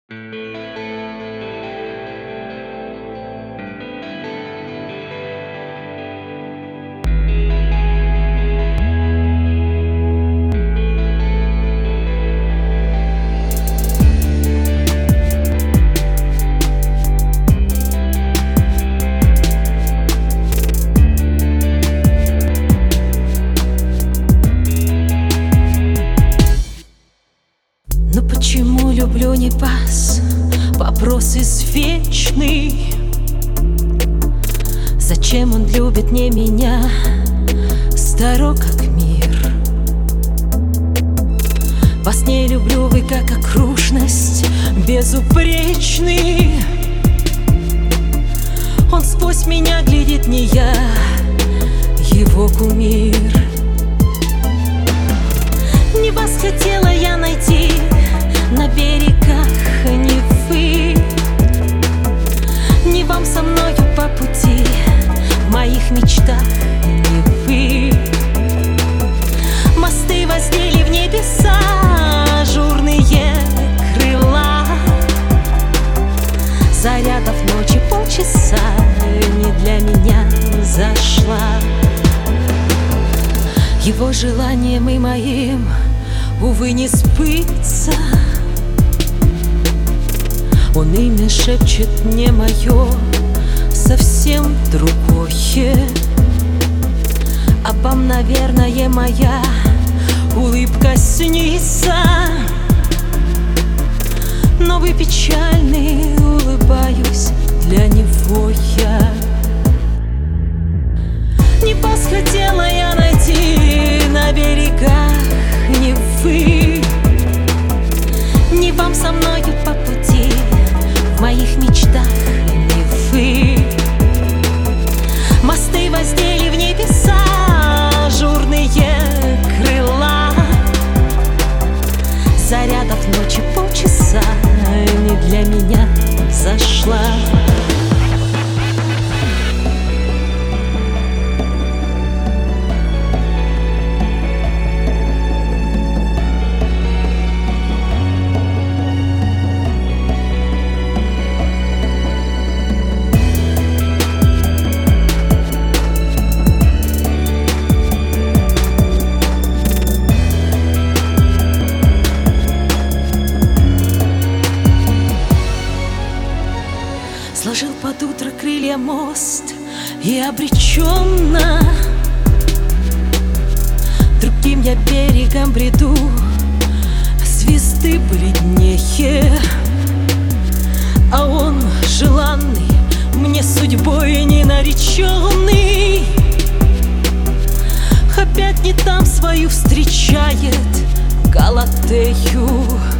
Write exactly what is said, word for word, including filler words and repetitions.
Но почему люблю не пас? Вопрос извечный. Зачем он любит не меня? Старо как мир. Во сне люблю вы как окружность, безупречный. Он сквозь меня глядит, не я, его кумир. Не вас хотела я найти на берегах Невы, не вам со мною по пути, в моих мечтах не вы. Мосты воздели в небеса ажурные крыла, заряда в ночи полчаса не для меня зашла. Его желанием и моим, увы, не сбыться. Он имя шепчет не мое, совсем другое. А вам, наверное, моя улыбка снится, но вы печальный, улыбаюсь для него я. Не вас хотела я найти на берегах Невы, не вам со мною по пути, в моих мечтах не вы. Мосты воздели в небеса ажурные крыла, заряда в ночи полчаса не для меня зашла. Сложил под утро крылья мост и обреченно другим я берегом бреду, звезды бледнее, а он желанный, мне судьбой не нареченный, опять не там свою встречает Галатею.